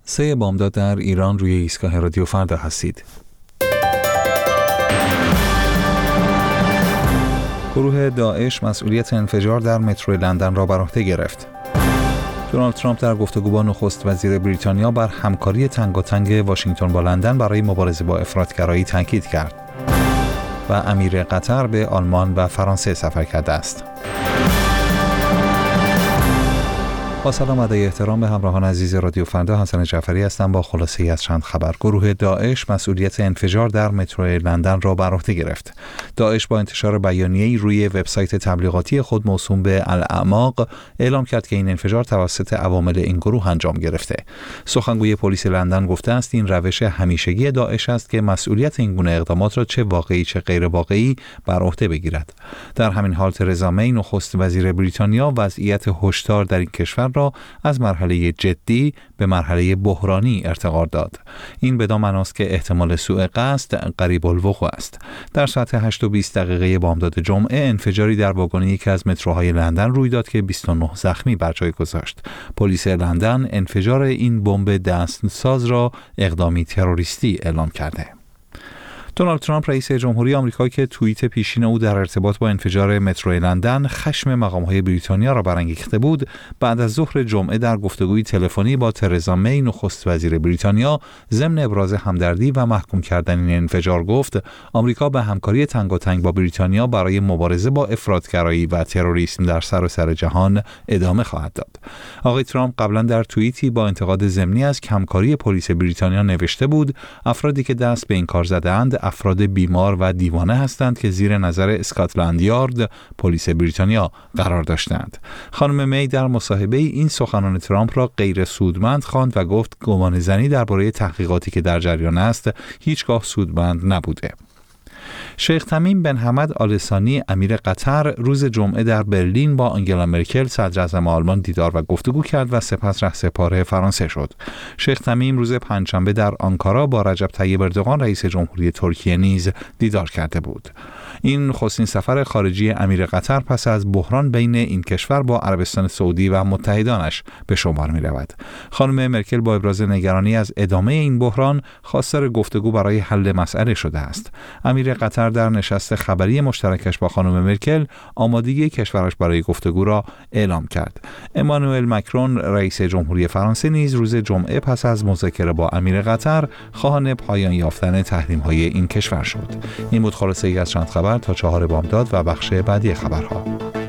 3 بامداد در ایران روی ایستگاه رادیو فردا هستید. گروه داعش مسئولیت انفجار در مترو لندن را بر عهده گرفت. دونالد ترامپ در گفتگو با نخست وزیر بریتانیا بر همکاری تنگاتنگ واشنگتن با لندن برای مبارزه با افراطگرایی تاکید کرد. و امیر قطر به آلمان و فرانسه سفر کرده است. با سلام و احترام به همراهان عزیز رادیو فردا، حسن جعفری هستم با خلاصه‌ای از چند خبر. گروه داعش مسئولیت انفجار در مترو لندن را بر عهده گرفت. داعش با انتشار بیانیه‌ای روی وبسایت تبلیغاتی خود موسوم به الاعماق اعلام کرد که این انفجار توسط عوامل این گروه انجام گرفته. سخنگوی پلیس لندن گفته است این روش همیشگی داعش است که مسئولیت این گونه اقدامات را چه واقعی چه غیر واقعی بر عهده بگیرد. در همین حال ترزا می نخست وزیر بریتانیا وضعیت هشدار در این کشور را از مرحله جدی به مرحله بحرانی ارتقا داد. این بدان معناست که احتمال سوء قصد قریب الوقوع است. در ساعت 8:20 بامداد جمعه انفجاری در واگن یکی از متروهای لندن روی داد که 29 زخمی بر جای گذاشت. پلیس لندن انفجار این بمب دستساز را اقدامی تروریستی اعلام کرده. دونالد ترامپ رئیس جمهوری آمریکا که توییت پیشین او در ارتباط با انفجار مترو لندن خشم مقام‌های بریتانیا را برانگیخته بود، بعد از ظهر جمعه در گفتگوی تلفنی با ترزا می نخست وزیر بریتانیا ضمن ابراز همدردی و محکوم کردن این انفجار گفت آمریکا به همکاری تنگاتنگ با بریتانیا برای مبارزه با افراطگرایی و تروریسم در سراسر جهان ادامه خواهد داد. آقای ترامپ قبلا در توییتی با انتقاد ضمنی از کمکاری پلیس بریتانیا نوشته بود افرادی که دست به این کار زده‌اند افراد بیمار و دیوانه هستند که زیر نظر اسکاتلند یارد پلیس بریتانیا قرار داشتند. خانم می در مصاحبه این سخنان ترامپ را غیر سودمند خواند و گفت گمانه‌زنی درباره تحقیقاتی که در جریان است هیچگاه سودمند نبوده. شیخ تمیم بن حمد آل ثانی امیر قطر روز جمعه در برلین با آنگلا مرکل صدر اعظم آلمان دیدار و گفتگو کرد و سپس رهسپار فرانسه شد. شیخ تمیم روز پنجشنبه در آنکارا با رجب طیب اردوغان رئیس جمهوری ترکیه نیز دیدار کرده بود. این نخستین سفر خارجی امیر قطر پس از بحران بین این کشور با عربستان سعودی و متحدانش به شمار می رود. خانم مرکل با ابراز نگرانی از ادامه این بحران خواستار گفتگو برای حل مسئله شده است. امیر قطر در نشست خبری مشترکش با خانم مرکل آمادگی کشورش برای گفتگو را اعلام کرد. امانوئل مکرون رئیس جمهوری فرانسه نیز روز جمعه پس از مذاکره با امیر قطر خواهان پایان یافتن تحریم‌های این کشور شد. این بود خلاصه‌ای از چند خبر تا 4 بامداد و بخش بعدی خبرها.